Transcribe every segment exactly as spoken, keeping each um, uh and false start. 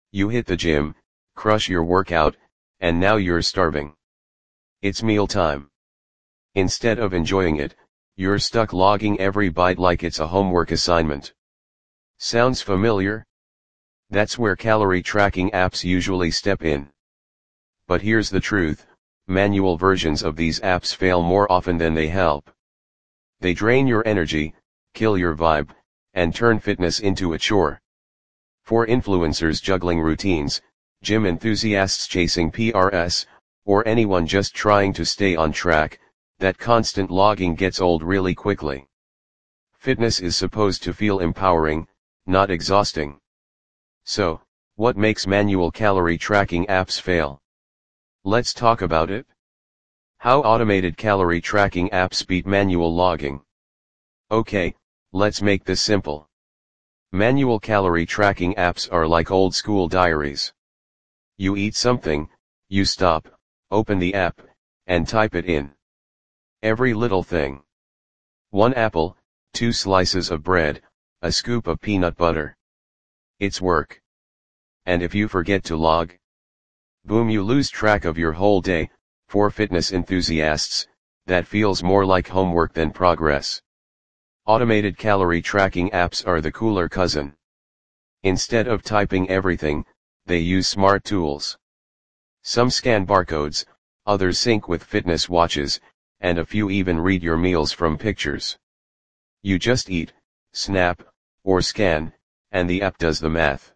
You hit the gym, crush your workout, and now you're starving. It's mealtime. Instead of enjoying it, you're stuck logging every bite like it's a homework assignment. Sounds familiar? That's where calorie tracking apps usually step in. But here's the truth, manual versions of these apps fail more often than they help. They drain your energy, kill your vibe, and turn fitness into a chore. For influencers juggling routines, gym enthusiasts chasing P R S, or anyone just trying to stay on track, that constant logging gets old really quickly. Fitness is supposed to feel empowering, not exhausting. So, what makes manual calorie tracking apps fail? Let's talk about it. How automated calorie tracking apps beat manual logging. Okay, let's make this simple. Manual calorie tracking apps are like old school diaries. You eat something, you stop, open the app, and type it in. Every little thing. One apple, two slices of bread, a scoop of peanut butter. It's work. And if you forget to log, boom, you lose track of your whole day. For fitness enthusiasts, that feels more like homework than progress. Automated calorie tracking apps are the cooler cousin. Instead of typing everything, they use smart tools. Some scan barcodes, others sync with fitness watches, and a few even read your meals from pictures. You just eat, snap, or scan, and the app does the math.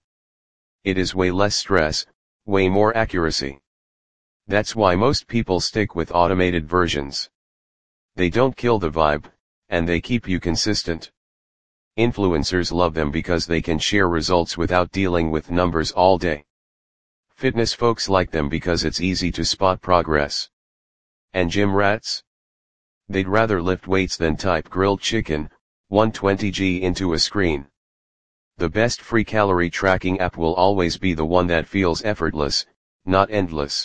It is way less stress, way more accuracy. That's why most people stick with automated versions. They don't kill the vibe, and they keep you consistent. Influencers love them because they can share results without dealing with numbers all day. Fitness folks like them because it's easy to spot progress. And gym rats? They'd rather lift weights than type grilled chicken, one twenty grams into a screen. The best free calorie tracking app will always be the one that feels effortless, not endless.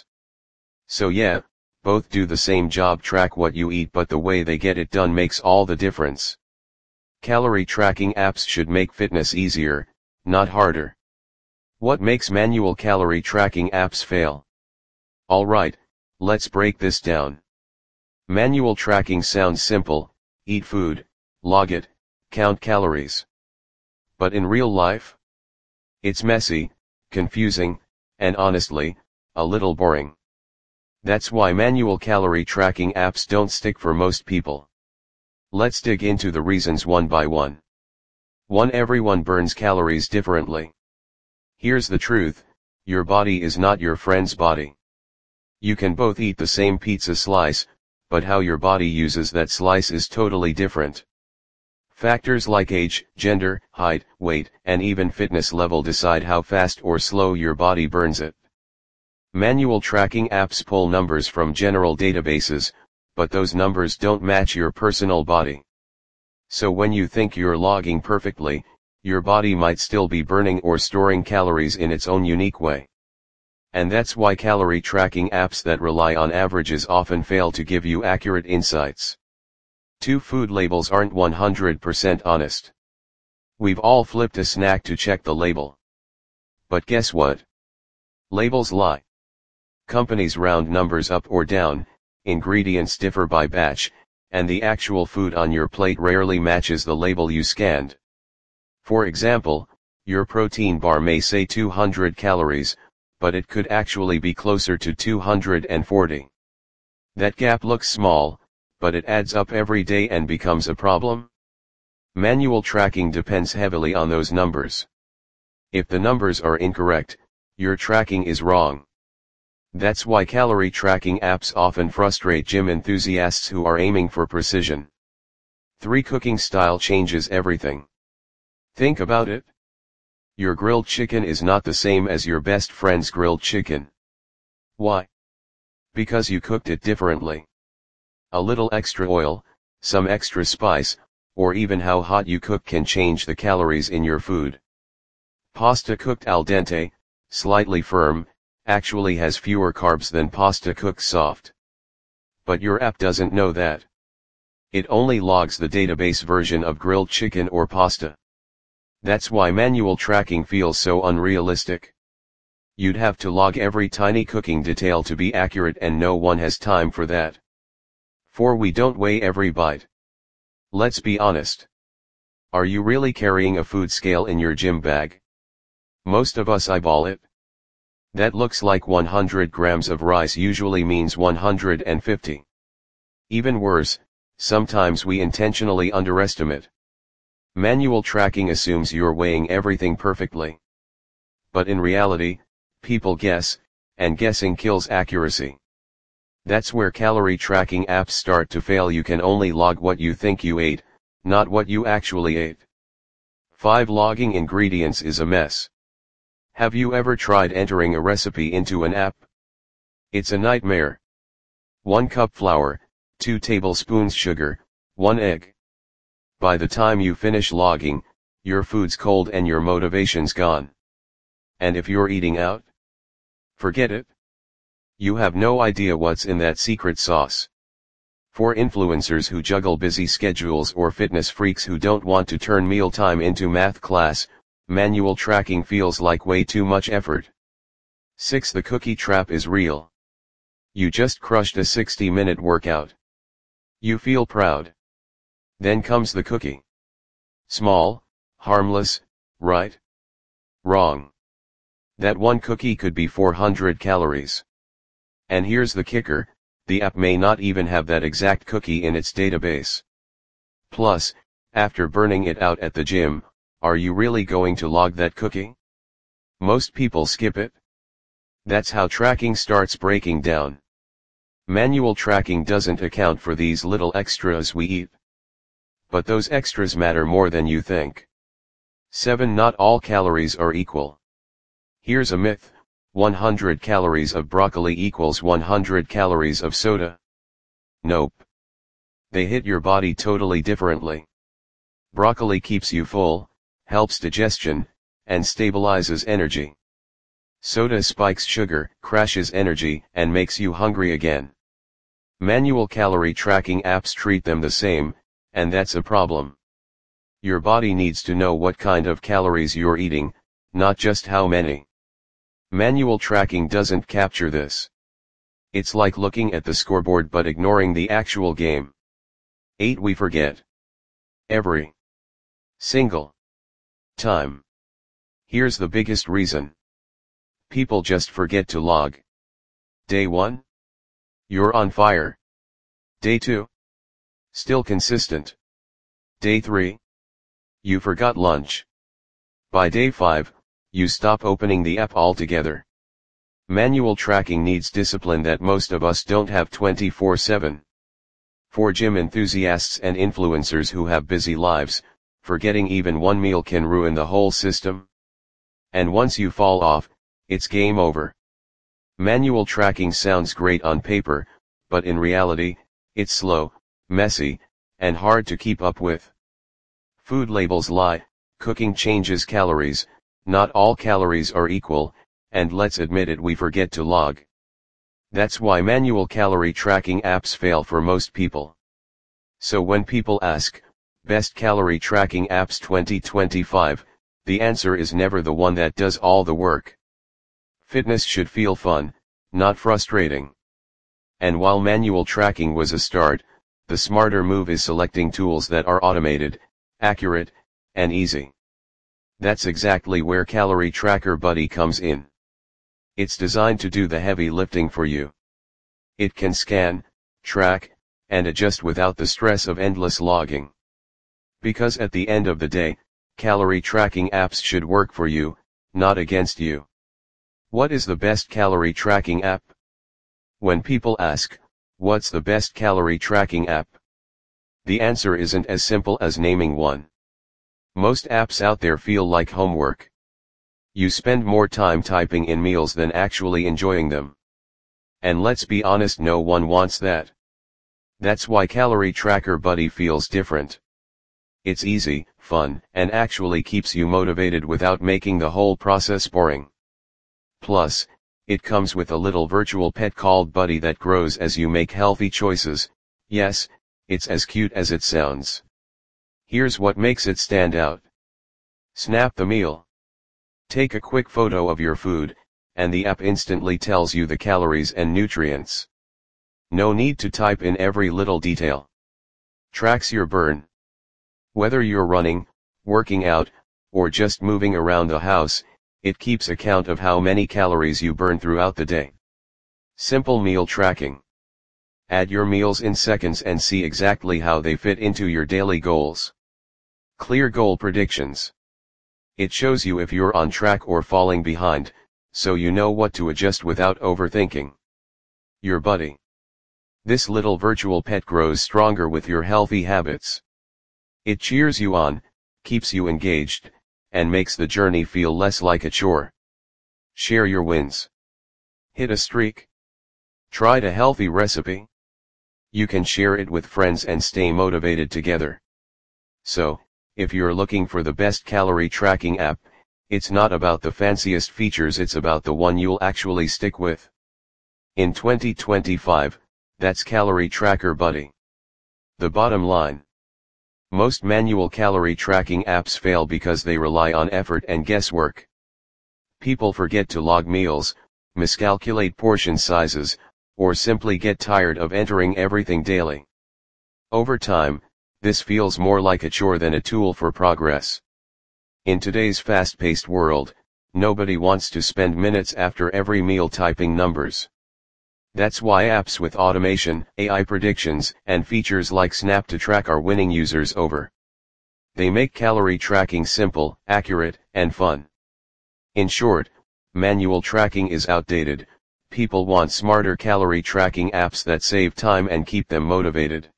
So yeah, both do the same job, track what you eat, but the way they get it done makes all the difference. Calorie tracking apps should make fitness easier, not harder. What makes manual calorie tracking apps fail? Alright, let's break this down. Manual tracking sounds simple: eat food, log it, count calories. But in real life? It's messy, confusing, and honestly, a little boring. That's why manual calorie tracking apps don't stick for most people. Let's dig into the reasons one by one. one Everyone burns calories differently. Here's the truth, your body is not your friend's body. You can both eat the same pizza slice, but how your body uses that slice is totally different. Factors like age, gender, height, weight, and even fitness level decide how fast or slow your body burns it. Manual tracking apps pull numbers from general databases, but those numbers don't match your personal body. So when you think you're logging perfectly, your body might still be burning or storing calories in its own unique way. And that's why calorie tracking apps that rely on averages often fail to give you accurate insights. two Food labels aren't one hundred percent honest. We've all flipped a snack to check the label. But guess what? Labels lie. Companies round numbers up or down, ingredients differ by batch, and the actual food on your plate rarely matches the label you scanned. For example, your protein bar may say two hundred calories, but it could actually be closer to two hundred forty. That gap looks small, but it adds up every day and becomes a problem. Manual tracking depends heavily on those numbers. If the numbers are incorrect, your tracking is wrong. That's why calorie tracking apps often frustrate gym enthusiasts who are aiming for precision. three Cooking style changes everything. Think about it. Your grilled chicken is not the same as your best friend's grilled chicken. Why? Because you cooked it differently. A little extra oil, some extra spice, or even how hot you cook can change the calories in your food. Pasta cooked al dente, slightly firm, actually has fewer carbs than pasta cooked soft. But your app doesn't know that. It only logs the database version of grilled chicken or pasta. That's why manual tracking feels so unrealistic. You'd have to log every tiny cooking detail to be accurate, and no one has time for that. four We don't weigh every bite. Let's be honest. Are you really carrying a food scale in your gym bag? Most of us eyeball it. That looks like one hundred grams of rice usually means one hundred fifty. Even worse, sometimes we intentionally underestimate. Manual tracking assumes you're weighing everything perfectly. But in reality, people guess, and guessing kills accuracy. That's where calorie tracking apps start to fail. You can only log what you think you ate, not what you actually ate. five Logging ingredients is a mess. Have you ever tried entering a recipe into an app? It's a nightmare. one cup flour, two tablespoons sugar, one egg. By the time you finish logging, your food's cold and your motivation's gone. And if you're eating out? Forget it. You have no idea what's in that secret sauce. For influencers who juggle busy schedules or fitness freaks who don't want to turn mealtime into math class, manual tracking feels like way too much effort. six The cookie trap is real. You just crushed a sixty minute workout. You feel proud. Then comes the cookie. Small, harmless, right? Wrong. That one cookie could be four hundred calories. And here's the kicker, the app may not even have that exact cookie in its database. Plus, after burning it out at the gym, are you really going to log that cookie? Most people skip it. That's how tracking starts breaking down. Manual tracking doesn't account for these little extras we eat. But those extras matter more than you think. seven Not all calories are equal. Here's a myth. one hundred calories of broccoli equals one hundred calories of soda. Nope. They hit your body totally differently. Broccoli keeps you full, helps digestion, and stabilizes energy. Soda spikes sugar, crashes energy, and makes you hungry again. Manual calorie tracking apps treat them the same, and that's a problem. Your body needs to know what kind of calories you're eating, not just how many. Manual tracking doesn't capture this. It's like looking at the scoreboard but ignoring the actual game. eight We forget. Every single time. Here's the biggest reason. People just forget to log. Day one? You're on fire. Day two? Still consistent. Day three? You forgot lunch. By day five, you stop opening the app altogether. Manual tracking needs discipline that most of us don't have twenty-four seven. For gym enthusiasts and influencers who have busy lives, forgetting even one meal can ruin the whole system. And once you fall off, it's game over. Manual tracking sounds great on paper, but in reality, it's slow, messy, and hard to keep up with. Food labels lie, cooking changes calories, not all calories are equal, and let's admit it, we forget to log. That's why manual calorie tracking apps fail for most people. So when people ask, best calorie tracking apps twenty twenty-five, the answer is never the one that does all the work. Fitness should feel fun, not frustrating. And while manual tracking was a start, the smarter move is selecting tools that are automated, accurate, and easy. That's exactly where Calorie Tracker Buddy comes in. It's designed to do the heavy lifting for you. It can scan, track, and adjust without the stress of endless logging. Because at the end of the day, calorie tracking apps should work for you, not against you. What is the best calorie tracking app? When people ask, what's the best calorie tracking app? The answer isn't as simple as naming one. Most apps out there feel like homework. You spend more time typing in meals than actually enjoying them. And let's be honest, no one wants that. That's why Calorie Tracker Buddy feels different. It's easy, fun, and actually keeps you motivated without making the whole process boring. Plus, it comes with a little virtual pet called Buddy that grows as you make healthy choices. Yes, it's as cute as it sounds. Here's what makes it stand out. Snap the meal. Take a quick photo of your food, and the app instantly tells you the calories and nutrients. No need to type in every little detail. Tracks your burn. Whether you're running, working out, or just moving around the house, it keeps account of how many calories you burn throughout the day. Simple meal tracking. Add your meals in seconds and see exactly how they fit into your daily goals. Clear goal predictions. It shows you if you're on track or falling behind, so you know what to adjust without overthinking. Your buddy. This little virtual pet grows stronger with your healthy habits. It cheers you on, keeps you engaged, and makes the journey feel less like a chore. Share your wins. Hit a streak? Tried a healthy recipe? You can share it with friends and stay motivated together. So, if you're looking for the best calorie tracking app, it's not about the fanciest features, it's about the one you'll actually stick with. In twenty twenty-five, that's Calorie Tracker Buddy. The bottom line. Most manual calorie tracking apps fail because they rely on effort and guesswork. People forget to log meals, miscalculate portion sizes, or simply get tired of entering everything daily. Over time, this feels more like a chore than a tool for progress. In today's fast-paced world, nobody wants to spend minutes after every meal typing numbers. That's why apps with automation, A I predictions, and features like Snap to Track are winning users over. They make calorie tracking simple, accurate, and fun. In short, manual tracking is outdated. People want smarter calorie tracking apps that save time and keep them motivated.